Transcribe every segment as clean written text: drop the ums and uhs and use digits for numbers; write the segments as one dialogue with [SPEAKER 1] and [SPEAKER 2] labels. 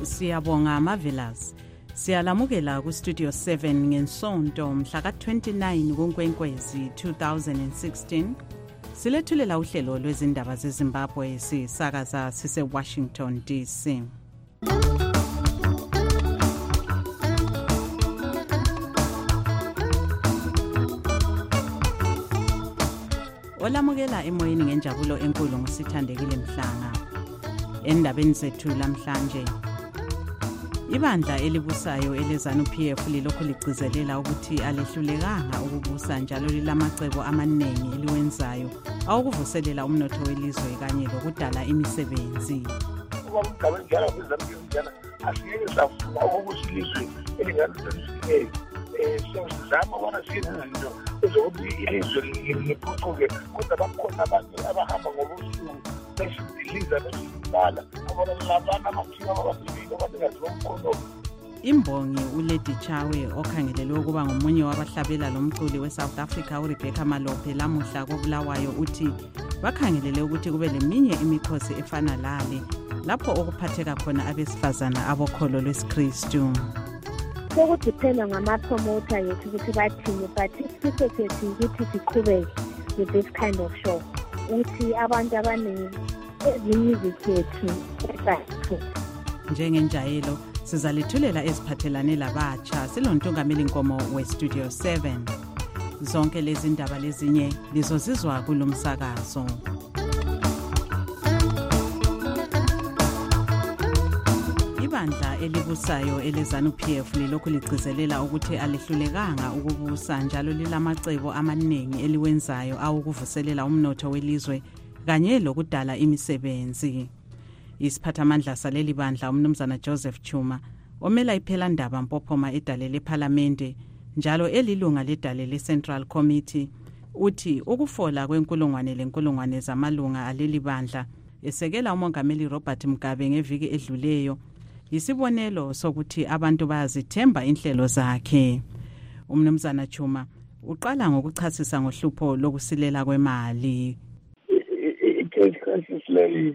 [SPEAKER 1] Siyabonga Marvelous. Siyalamukela ku Studio 7 ngensonto mhla ka-29 kuNkwenkwezi 2016. Silethulela uhlelo lwezindaba zeZimbabwe sisakaza sise-Washington DC. Olamukela emoyeni ngenjabulo enkulu ngusithandekile Mhlanga. Endabeni zethu lamhlanje, ibandla elibusayo eleZANU-PF lilokhu ligcizelela ukuthi alehlulekanga ukubusa njalo lilamacebo amaningi eliwenzayo awukuvuselela umnotho welizwe kanye lokudala imisebenzi.
[SPEAKER 2] Ubaba njalo kwiZANU-PF asiyeke safuna ukubusa ilizwe elingaluthelisileyo. Sizama bona siyenze izinto ezokuthi ilizwe liphucuke, kodwa bakhona abanye abahamba ngobusuku besidiliza besibala abona labana amathiwa ababili abanikazi bomkhono.
[SPEAKER 1] Imbongi uLady Chawe okhangelelwe ukuba ngomunye wabahlabela lomculi weSouth Africa uRebecca Malope lamuhla koBulawayo uthi bakhangelele ukuthi kube leminye imikhosi efana lale lapho okuphatheka khona abesifazana abokholo lwesiKristu.
[SPEAKER 3] Sokudiphenda ngama-promoter yethu ukuthi bathini, but isifiso sethu ukuthi siqhubeke with this kind of show, ukuthi abantu abaningi ezimusic yethu esathu.
[SPEAKER 1] Njengenjayelo sizalithulela eziphathelane labatsha silontungameli Nkomo we-Studio 7. Zonke lezi ndaba lezinye lizozizwa kulomsakazo. Ibandla elibusayo eleZANU-PF lilokhu ligcizelela ukuthi alehlulekanga ukubusa njalo lilamacebo amaningi eliwenzayo awukuvuselela umnotho welizwe kanye lokudala imisebenzi. Isiphathamandla saleli bandla umnumzana Joseph Chuma omela iphelandaba Mpophoma edale lePhalamende njalo elilunga ledale leCentral Committee uthi ukufola kwenkulungwane zamalunga aleli bandla esekela umongameli Robert Mugabe ngeviki edluleyo yisibonelo sokuthi abantu bayazithemba inhlelo zakhe. Umnumzana Chuma uqala ngokuchasisa ngohlupho lokusilela kwemali.
[SPEAKER 2] I-cash crisis leyi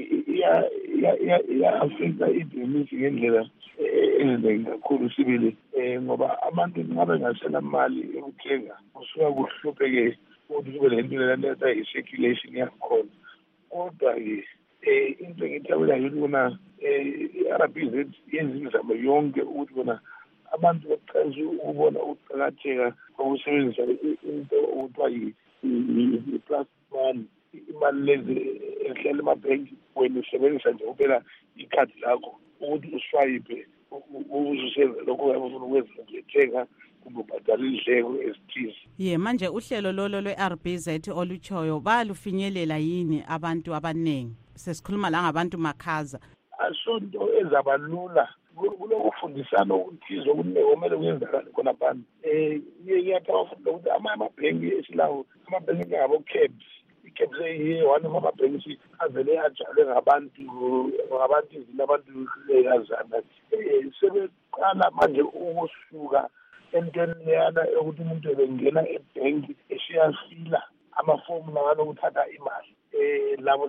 [SPEAKER 2] iya-affecta ibhizinisi ngendlela enenzeki kakhulu sibili ngoba abantu nxa bengasela mali yokuthenga kusuka kuhlupheke ukuthi kube lento lena i-circulation yakhona. Kodwa-ke into engithabela yini kona i-RBZ yenza imizamo yonke ukuthi kona abantu baqalise ukubona ukuqakatheka kokusebenzisa into okuthiwa yi-plastic money, imali lezi ehlala emabhenki wena usebenzisa nje kuphela ikhadi lakho ukuthi uswayipe uzusenza lokho uyafuna ukwenza ngethenga kumbe ubhadala indleko ezithize.
[SPEAKER 1] Manje uhlelo lolo lwe-RBZ olutshoyo balufinyelela yini abantu abaningi? Sesikhuluma la ngabantu makhaza.
[SPEAKER 2] Asonto ezabalula kulokufundisana okuthize okumele kuyenzakala khona abantu. Ngiyathaba futhi ukuthi amabhenki esilawo amabhenki ngabo-cabs. I-cabs one of amabhenki avele ajalwe ngabantu izini abantu yazana. Sebeqala manje ukusuka entweni leyana yokuthi umuntu ebengena ebhenki esiyafila amafomu lawana okuthatha imali. Labo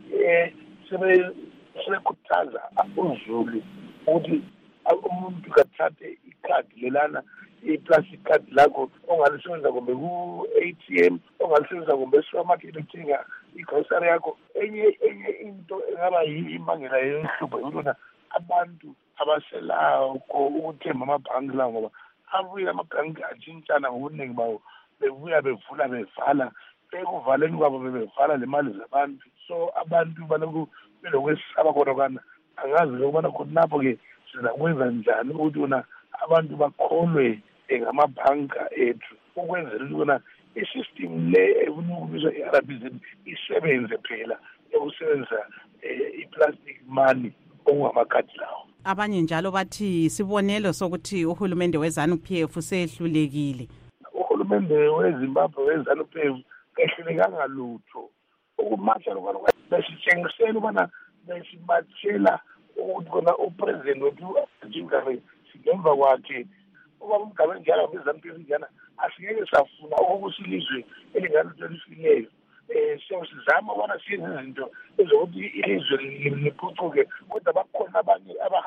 [SPEAKER 2] sebekhuthaza uzulu ukuthi umuntu kathathe ikhadi lelana i-plastic card lakho ongalisebenzisa kumbe ku-ATM ongalisebenzisa kumbe esupermarket uthenga igrocery yakho. Enye into engaba imbangela yohlupho yikona abantu abaselayo ukuthemba amabhanki lawo ngoba abuye amabhanki atshintshana ngobuningi bawo bebuya bevula bevala ekuvaleni kwabo bebevala le mali zabantu. So abantu balokhu belokwesaba khona kana angazi lokubana khonapho-ke sizakwenza njani ukuthi wona abantu bakholwe ngamabhanka ethu ukwenzela ukuthi wona isystem le efuna ukubizwa i-RBZ isebenze phela yokusebenzisa i-plastic money okungamakhadi lawo.
[SPEAKER 1] Abanye njalo bathi isibonelo sokuthi uhulumende weZANU-PF usehlulekile.
[SPEAKER 2] Uhulumende weZimbabwe weZANU-PF kehlulekanga lutho. Ukumatha lokho besitshengisela ubana besibatshela ukuthi kona upresident wethu Jingabe singemva kwakhe ubaba Mugabe njalo kwiZANU-PF njana asingeke safuna ukubusa ilizwe elingaluthelisileyo. Sizama bona siyenze izinto ezokuthi ilizwe liphucuke, kodwa bakhona abanye abahamba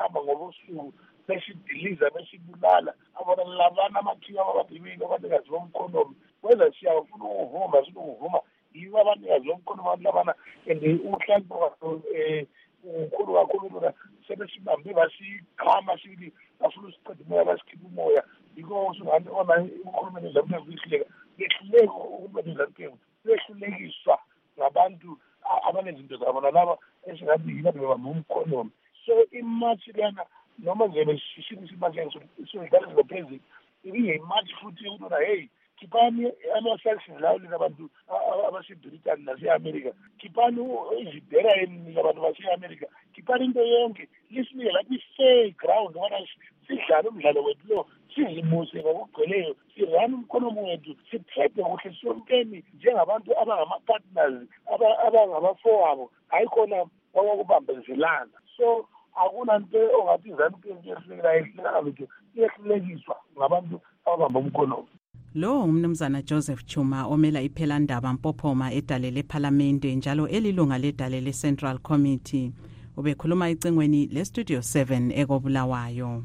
[SPEAKER 2] usuku beshidiliza beshibulala abona labana amakhiwa ababhibili abanikazi bomkhonomi wena siyafuna ukuvuma ukuvuma yibo abanikazi bomkhonomi abalabana and uhlanzo ukhulu kakhulu lona sebesibambe basikhama sithi bafuna usiqeda umoya basikhipha umoya yiko usungathi ona ukhulumeni zabantu kuhleka behluleka ukumbenza impilo behlulekiswa ngabantu abanezinto zabo nalaba esingathi yina bebamba umkhonomi so imatch lana noma nje sishini sibakenze so idala ngophezulu iyimatch futhi ukuthola hey kipani ama-sanctions lawo abantu abase-Britain nase-America kipani izibhera eningi abantu base-America kipani into yonke lisinike lapho i-fair ground ngoba sidlale umdlalo wethu lo sizimuse ngokugcweleyo sirane umkhonomi wethu siphethe kuhle sonkeni njengabantu abangama-partners abangabafowabo hayi khona wakubambezelana so akunanto ongathi izanu yehluleka lutho iyehlulekiswa ngabantu ababamba umkhonomi.
[SPEAKER 1] Lo umnumzana Joseph Chuma omela iphelandaba Mpophoma edale leParlamente njalo elilunga ledale leCentral Committee ubekhuluma icingweni leStudio 7 ekobulawayo.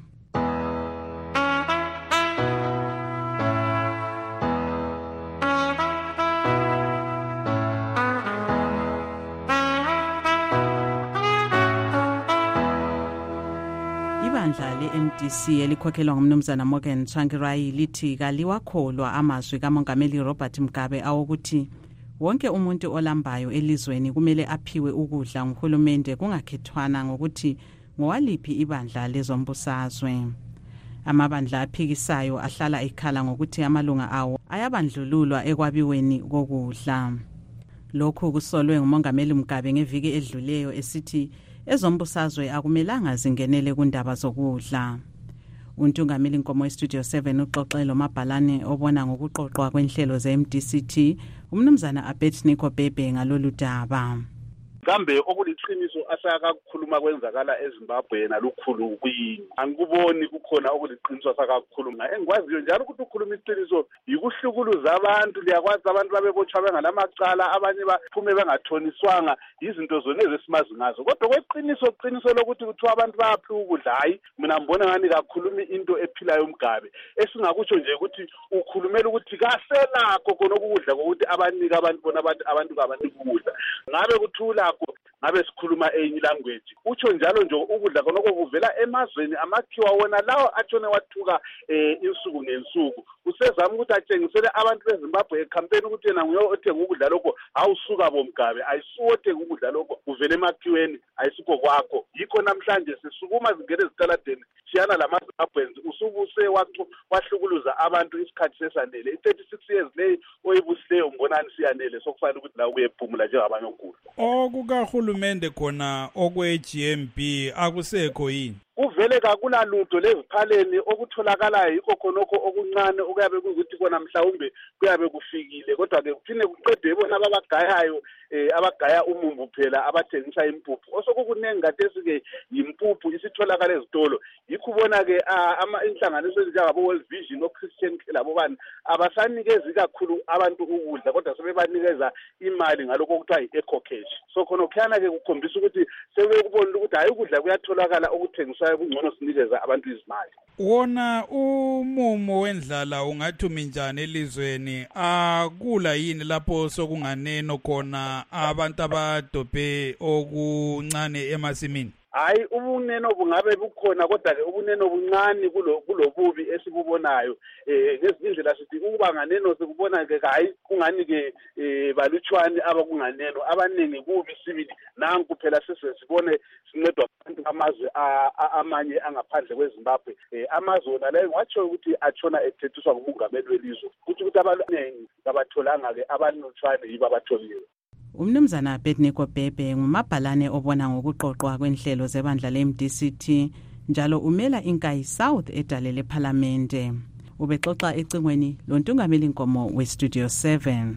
[SPEAKER 1] Ibandla le-MDC elikhokhelwa ngumnumzana Morgan Tsvangirai lithi kaliwakholwa amazwi kaMongameli Robert Mugabe awokuthi wonke umuntu olambayo elizweni kumele aphiwe ukudla nguhulumende kungakhethwana ngokuthi ngowaliphi ibandla lezombusazwe. Amabandla aphikisayo ahlala ekhala ngokuthi amalunga awo ayabandlululwa ekwabiweni kokudla. Lokhu kusolwe nguMongameli Mugabe ngeviki edluleyo esithi ezombusazwe akumelanga zingenele kundaba zokudla. Untungameli Nkomo Studio 7 uxoxelo mabhalane obona ngokuqoqwa kwenhlelo ze-MDCT umnumzana Abednego Bhebhe ngalolu daba.
[SPEAKER 4] Kambe okuliqiniso asakakhuluma kwenzakala eZimbabwe nalukhulu kuyini angikuboni kukhona okuliqiniso asakakhuluma engikwaziyo njalo ukuthi ukhuluma iqiniso yikuhlukuluza abantu liyakwazi abantu babebotshwa bengalamacala abanye baphume bengathoniswanga izinto zona ezesimazi ngazo kodwa kweqiniso lokuthi kuthiwa abantu bayaphiwa ukudla hayi mina ngibona ngani kakhulumi into ephilayo Mugabe esingakutsho nje ukuthi ukhulumela ukuthi kaselakho khona ukudla kokuthi abanika abantu bona abantu kabanika ukudla ngabe kuthula ngabe sikhuluma enye language utsho njalo nje ukudla konoko kuvela emazweni amakhiwa wona lawo atshone wathuka insuku ngensuku usezama ukuthi atshengisele abantu beZimbabwe ecampaign ukuthi yena nguye othenga ukudla lokho awusuka boMgabe ayisuwote ukudla lokho kuvela emakhiweni ayisuko kwakho yikho namhlanje sisukuma zingene ezitaladeni siyana lamaZimbabweans usubuse wahlukuluza abantu isikhathi sesanele i36 years leyi oyibusileyo mbonani siyanele sokufanele ukuthi la kuyephumula njengabanye okukhulu
[SPEAKER 5] okukahulumende khona okwe-GMB akusekho yini
[SPEAKER 4] kuvele kakulalutho leziphaleni okutholakalayo yikho khonokho okuncane okuyabe kukuthi kona mhlawumbe kuyabe kufikile kodwa ke kuphinde kuqedwe bona abagayayo abagaya umumbu phela abathengisa impuphu osokukunengi ngathi ke impuphu isitholakala ezitolo yikho ubona ke inhlanganiso ezinjengabo World Vision oChristian labo bani abasanikezi kakhulu abantu ukudla kodwa sebebanikeza imali ngalokho okuthiwa yi-eco cash so khona khuyana ke kukhombisa ukuthi sebekubona ukuthi hayi ukudla kuyatholakala okuthengiswayo kungcono sinikeza abantu izimali.
[SPEAKER 5] Wona umumo wendlala ungathumi njani elizweni akula yini lapho sokunganeno khona abantu abadobhe okuncane emasimini
[SPEAKER 4] hayi ubuneno bungabe bukhona kodwa ke ubuneno buncane kulobubi esibubonayo ngezinye indlela sithi ukuba nganeno sikubona ke hayi kungani ke balutshwane abakunganeno abaningi kubi sibili nanku phela sesibone sincedwa abantu amazwe amanye angaphandle kweZimbabwe amazwe la ngwatsho ukuthi atshona ethethiswa ngumongameli welizwe ukuthi abaningi abatholanga ke abanutshwane yiba abatholiwe.
[SPEAKER 1] Umnumzana Abednego Bhebhe ngumabhalane obona ngokuqoqwa kwenhlelo zebandla le-MDCT njalo umela inkayi South edale leParlamente. Ubexoxa ecingweni lontungameli Nkomo weStudio 7.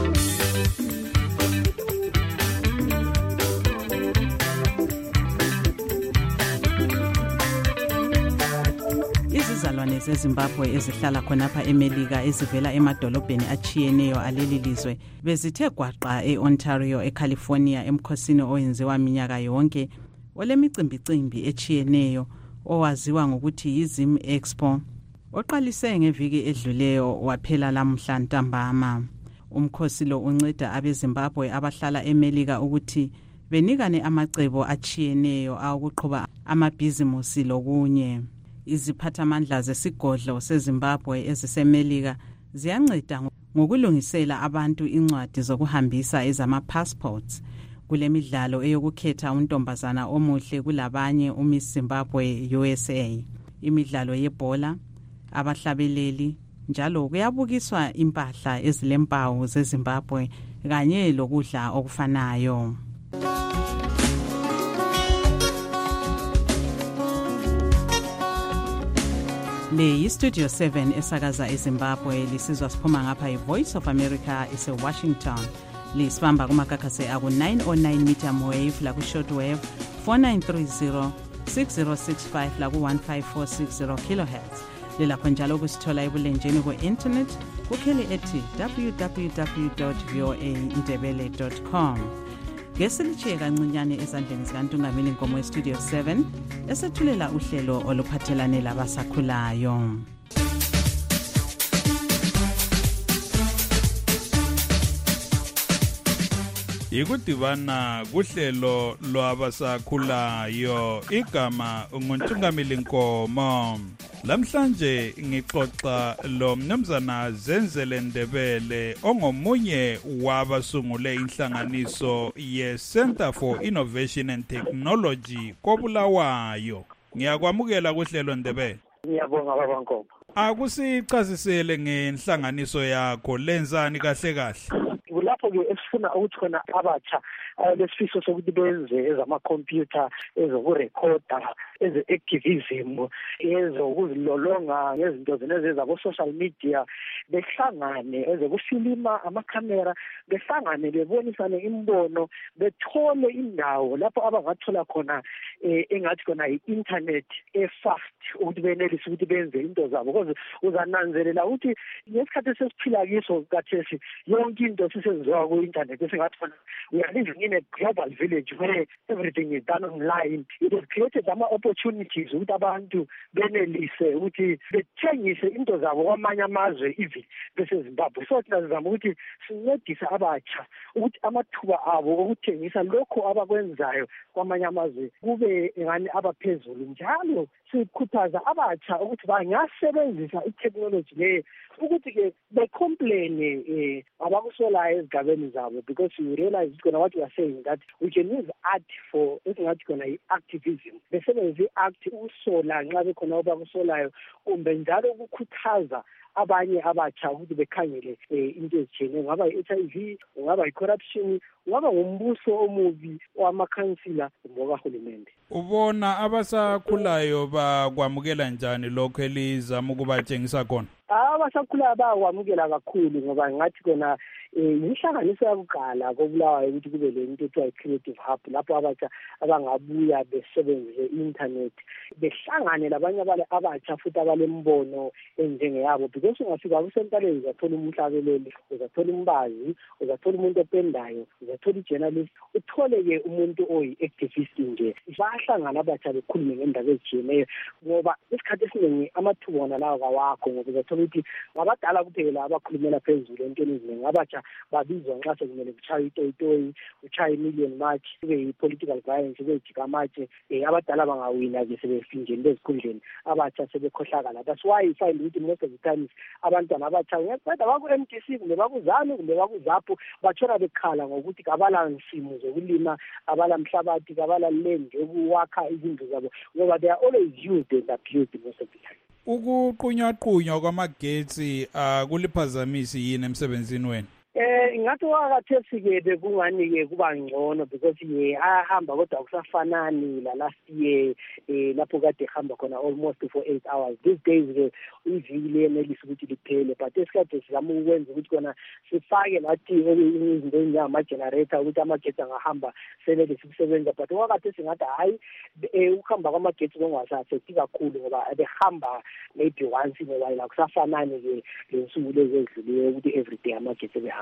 [SPEAKER 1] Izizalwane zeZimbabwe ezihlala khonapha eMelika ezivela emadolobheni achiyeneyo aleli lizwe bezithe gwaqa eOntario eCalifornia emkhosini oyenziwa minyaka yonke olemicimbicimbi echiyeneyo owaziwa ngokuthi yiZim Expo oqalise ngeviki edluleyo waphela lamhla ntambama. Umkhosi lo unceda abeZimbabwe abahlala eMelika ukuthi benikane amacebo achiyeneyo akuqhuba amabhizimusi lokunye. Iziphathamandla zesigodlo seZimbabwe eziseMelika ziyanceda ngokulungisela abantu incwadi zokuhambisa ezama-passports. Kule midlalo eyokukhetha untombazana omuhle kulabanye uMiss Zimbabwe USA, imidlalo yebhola, abahlabeleli, njalo kuyabukiswa impahla ezilempawu zeZimbabwe kanye lokudla okufanayo. Le yiStudio 7 esakaza eZimbabwe lisizwa siphuma ngapha iVoice of America ese-Washington. Lisibamba kumakakase aku-909 medium wave laku-shortwave 4930 6065 laku-15460 kilohertz. Lilapho njalo kusithola ebulenjeni ku-internet kukheli ethi www.voaindebele.com. Ngesilichiye kancinyane ezandleni zikaNtungameli Nkomo eStudio 7 esethulela uhlelo oluphathelane labasakhulayo.
[SPEAKER 5] Ikudibana kuhlelo lwabasakhulayo, igama nguNtungameli Nkomo. Lamhlanje ngixoxa lo mnumzana Zenzele Ndebele ongomunye wabasungule inhlanganiso ye-Center for Innovation and Technology koBulawayo. Ngiyakwamukela kuhlelo Ndebele.
[SPEAKER 2] Ngiyabonga baba Nkomo.
[SPEAKER 5] Akusichazisele ngenhlanganiso yakho, lenzani kahle kahle?
[SPEAKER 2] Lapho-ke esifuna ukuthi khona abatsha lesifiso sokuthi benze ezamakhompyutha, ezokurekhoda, eze-activism, ezokuzilolonga ngezinto zabo-social media, behlangane, ezokufilima amakhamera, behlangane bebonisane imbono, bethole indawo lapho abangathola khona engathi khona i-internet e-fast ukuthi benelise ukuthi benze into zabo. Because uzananzelela ukuthi ngesikhathi sesiphila kiso kathesi yonke into sisenziwa ku-internet, esingathi khona we are living in a global village where everything is done online. It has created ama-opportunities ukuthi abantu benelise ukuthi bethengise into zabo kwamanye amazwe even beseZimbabwe. So thina sizama ukuthi sincedise abatsha ukuthi amathuba abo okuthengisa lokho abakwenzayo kwamanye amazwe kube ngani abaphezulu. Njalo sikhuthaza abatsha ukuthi bangasebenzisa i-technology le ukuthi-ke becomplain abakusolayo ezigabeni zabo, because you realize what we are saying that we can use art for esingathi khona i-activism. Besebenzisa i-act ukusola nxa bekhona abakusolayo, kumbe njalo ukukhuthaza abanye abatsha ukuthi bekhangele into ezitshiyeneyo, kungaba i-HIV, kungaba i-corruption, kungaba ngumbuso omubi wamakhansila ngokahulumende.
[SPEAKER 5] Ubona abasakhulayo bakwamukela njani lokho elizama ukubatshengisa khona?
[SPEAKER 2] Abasakhulayo bayakwamukela kakhulu, ngoba ngathi kona inhlanganiso yakuqala koBulawayo ukuthi kube le nto ethiwa i-Creative Hub, lapho abatsha abangabuya besebenzise i-internet, behlangane labanye abatsha futhi abalembono enjengeyabo. Because ungafika kusentaleni uzathola umhlabeleli, uzathola umbazi, uzathola umuntu opendayo, uzathola i-journalist, uthole-ke umuntu oyi-activist nje. Bahlangana abatsha bekhulume ngendaba ezitshiyeneyo, ngoba isikhathi esiningi amathuba wona lawo kawakho, ngoba uzathola ukuthi ngabadala kuphela abakhulumela phezulu entweni eziningi. Abatsha babizwa nxa sekumele kuchaye itoyitoyi, kuchaye million march, kube yi-political violence, kube yijikamatshe, abadala bangawina-ke sebefinjeni bezikhundleni, abatsha sebekhohlakala. That's why you find ukuthi most of the times abantwana abatsha ngiyaqeda baku-MTC kumbe bakuzanu kumbe bakuzapho batshona bekhala ngokuthi kabala nsimo zokulima, kabala mhlabathi, kabala land yokuwakha izindlu zabo, ngoba they are always used and abused most of the time.
[SPEAKER 5] Ukuqunywaqunywa kwamagetsi kuliphazamisi yini emsebenzini wenu?
[SPEAKER 2] Ngathi wakathesi-ke bekungani-ke kuba ngcono, because ahamba kodwa akusafanani la last year lapho kade ehamba khona almost for 8 hours. These days-ke ivili enelisa ukuthi liphele, but esikade sizama ukwenza ukuthi kona sifake nathi izinto ezinjengama-generator ukuthi amagetsi angahamba senelise ukusebenza. But wakathesi ngathi hayi, ukuhamba kwamagetsi kongasasethi kakhulu, ngoba behamba maybe once in a while. Akusafanani-ke lensuku lezi ezidlulileyo ukuthi everyday amagetsi behamba.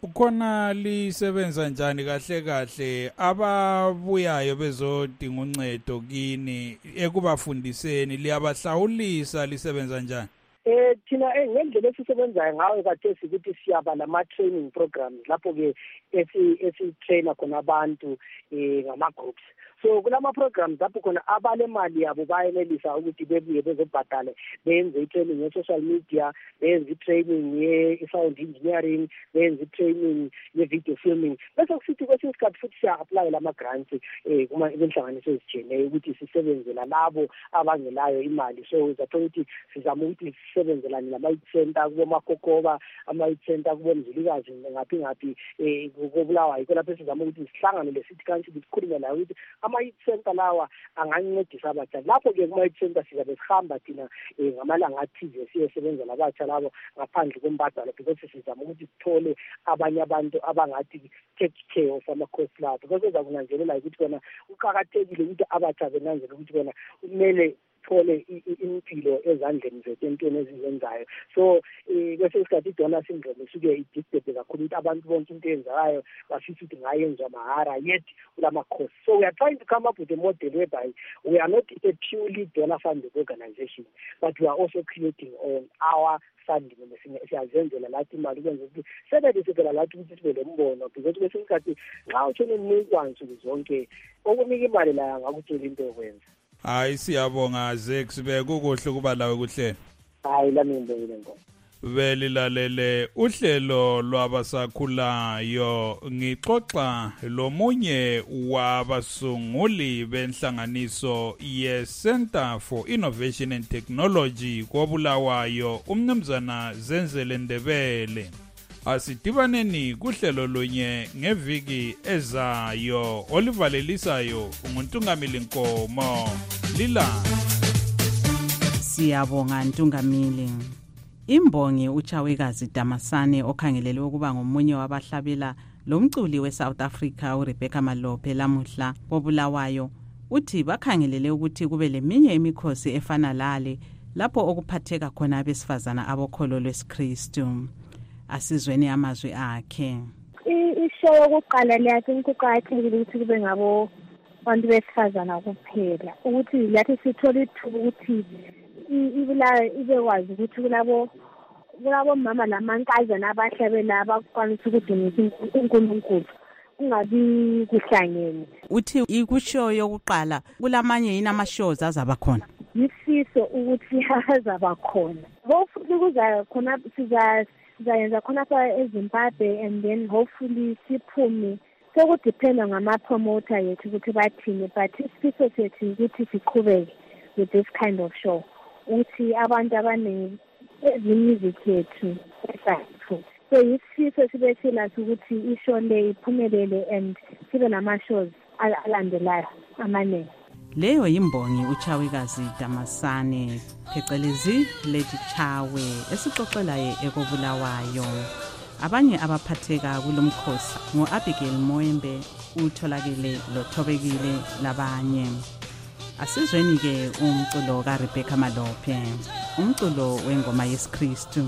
[SPEAKER 5] khona lisebenza njani kahle kahle ababuyayo bezodinga uncedo kini ekubafundiseni liyabahlawulisa lisebenza njani?
[SPEAKER 6] Thina ngendlela esisebenzayo ngayo kathesi ukuthi siyaba lama-training programs lapho-ke esi-trainer khona abantu ngama-groups. So kulama-programs lapho khona abalemali yabo bayenelisa ukuthi bebuye bezobhadale benze i-training ye-social media, benze i-training ye-sound engineering, benze i-training ye-video filming. Bese kusithi kwesinye isikhathi futhi siya-aplayela ama-grants kwenhlanganiso ezitshiyeneyo ukuthi sisebenzela labo abangelayo imali. So zathola ukuthi sizama ukuthi sisebenzelane nama-youth center kuboMakokoba, ama-youth center kubomzilikazi ngaphi kobulawayo. Yikho lapho sizama ukuthi sihlanganele city council sikhulume nayo ukuthi ama-youth center lawa angancedisa abatsha. Lapho-ke kuma-youth center sizabe sihamba thina ngamalanga athize siyesebenza labatsha labo ngaphandle kwembadalo because sizama ukuthi sithole abanye abantu abangathi take care of amakhosi lawo because ezakunanzelela ukuthi kona kuqakathekile ukuthi abatsha benanzele ukuthi kona kumele thole impilo ezandleni zethu entweni ezizenzayo. So kwesinye isikhathi i-donor syndrome isuke idictate kakhulu ukuthi abantu bonke into eyenzakayo bafisa ukuthi ngayenzwa mahara yet kulamakhosi. So we are trying to come up with a model whereby we are not a purely donor funded organization, but we are also creating on our funding. Siyazenzela lathi imali ukwenza ukuthi sebedisekela lathi ukuthi sibe lembono because kwesinye isikhathi nxa uthole imnikwa nsuku zonke okunika imali la ngakutshela into yokwenza.
[SPEAKER 5] Hayi siyabonga Zex bekukuhle kuba lawe kuhlelo.
[SPEAKER 6] Hayi lami ngibongile ngoma.
[SPEAKER 5] Belilalele uhlelo lwabasakhulayo ngixoxa lomunye wabasunguli benhlanganiso ye-Center for Innovation and Technology koBulawayo umnumzana Zenzele Ndebele. Asidibaneni kuhlelo lunye ngeviki ezayo olivalelisayo uNtungamili Nkomo lila.
[SPEAKER 1] Siyabonga Ntungamili. Imbongi uChawekazi Damasane okhangelelwe ukuba ngomunye wabahlabela lomculi weSouth Africa uRebecca Malope lamuhla koBulawayo uthi bakhangelele ukuthi kube leminye imikhosi efana lale lapho okuphatheka khona abesifazana abokholo lwesikristu. Asizweni amazwi akhe.
[SPEAKER 3] Ishow yokuqala leyathi kuqakathekile ukuthi kube ngabo abantu besifazana kuphela ukuthi lathi sithola ithuba ukuthi ibekwazi ukuthi kulabo mama lamankazana abahlabela abakwanisa ukudumisa uNkulunkulu kungabi kuhlangene.
[SPEAKER 1] Uthi ikushow yokuqala kulamanye yini ama-shows azaba khona?
[SPEAKER 3] Yisiso ukuthi azaba khona. Hopefully kuza khona sizayenza khona eZimbabwe and then hopefully siphume. Sekudiphenda ngama-promoter yethu ukuthi bathini but isifiso sethu ukuthi siqhubeke with this kind of show. Uthi abantu abaningi music yethu esayithu. So isifiso sibe silathi ukuthi ishow le iphumelele and sibe nama-shows alandelayo amaningi.
[SPEAKER 1] Leyo yimbongi uChawekazi Damasane phecelezi Lady Chawe esixoxelayo ekoBulawayo. Abanye abaphatheka kulomkhosi ngoAbigail Moembe utholakele lothobekile labanye. Asizweni ke umculo kaRebecca Malope umculo wengoma yesikristu.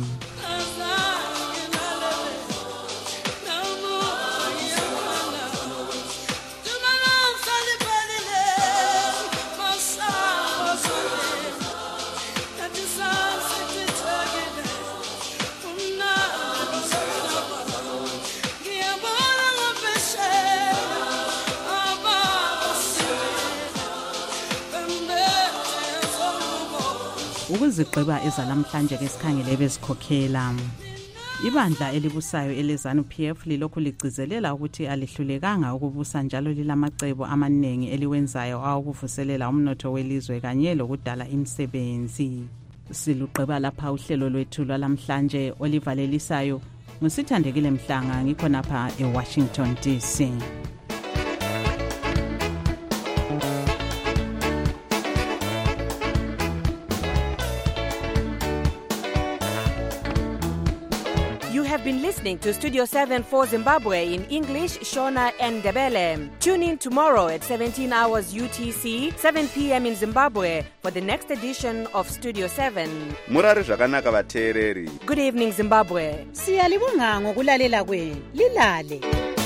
[SPEAKER 1] Ukuzigqiba ezalamhlanje ke sikhangele bezikhokhela. Ibandla elibusayo eleZANU PF lilokhu ligcizelela ukuthi alihlulekanga ukubusa njalo lilamacebo amaningi eliwenzayo awukuvuselela umnotho welizwe kanye lokudala imisebenzi. Silugqiba lapha uhlelo lwethu lwalamhlanje olivalelisayo ngusithandekile Mhlanga ngikhonapha eWashington DC.
[SPEAKER 7] have been listening to Studio 7 for Zimbabwe in English, Shona and Ndebele. Tune in tomorrow at 17 hours UTC, 7 p.m. in Zimbabwe for the next edition of Studio 7.
[SPEAKER 8] Murari zvakanaka vateereri.
[SPEAKER 7] Good evening, Zimbabwe.
[SPEAKER 1] Siyalibonga ngokulalela kwenu. Lilale.